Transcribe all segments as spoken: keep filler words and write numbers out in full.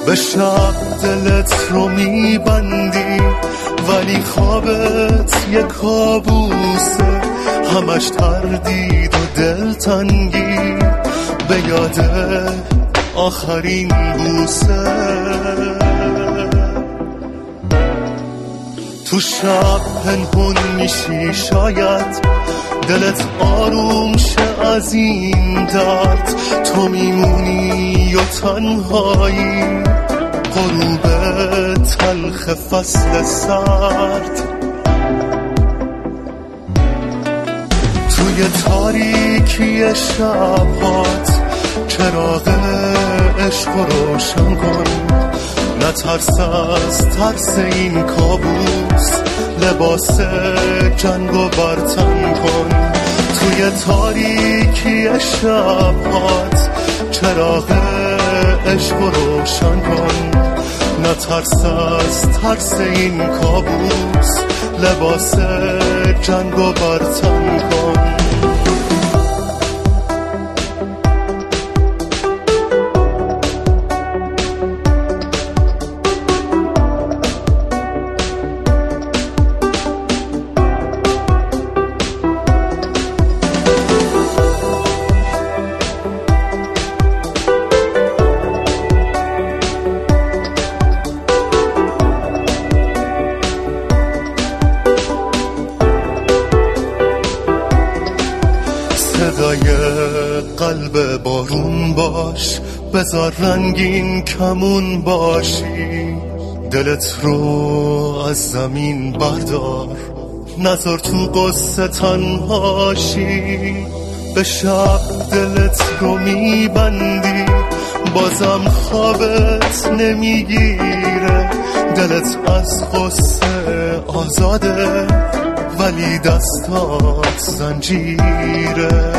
به شب دلت رو میبندی ولی خوابت یه کابوسه، همش تردید و دلتنگی به یاد آخرین بوسه. تو شب پنهون میشی شاید دلت آروم شه از این درد، تو میمونی و تنهایی غروب تلخ فصل سرد. توی تاریکی شبات چراغ عشق روشن کن، نترس از ترس این کابوس، لباس جنگ و برتن کن. توی تاریکی شبات چراغ عشق روشن کن، نترس از ترس این کابوس، لباس جنگ و برتن کن. صدای قلب بارون باش، بذار رنگین کمون باشی، دلت رو از زمین بردار، نذار تو قصه تنهاشی. به شب دلت رو میبندی بازم خوابت نمیگیره، دلت از قصه آزاده ولی دستات زنجیره.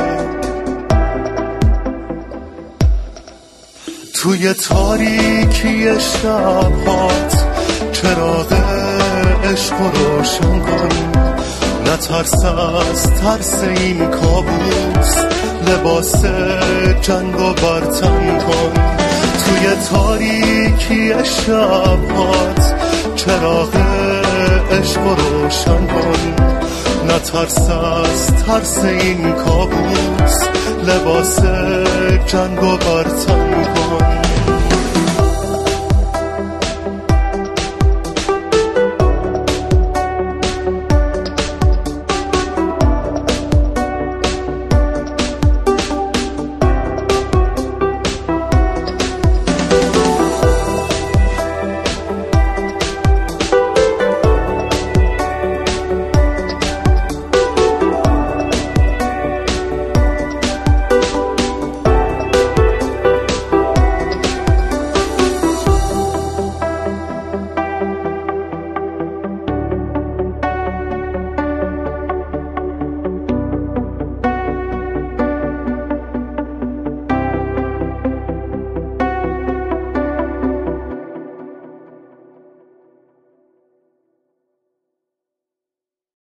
توی تاریکی شبات چراغ عشق روشن کن، نترس از ترس این کابوس، لباس جنگ و برتن کن. توی تاریکی شبات چراغ عشق روشن کن، نترس از ترس این کابوس، لباس جنگ و برتن کن.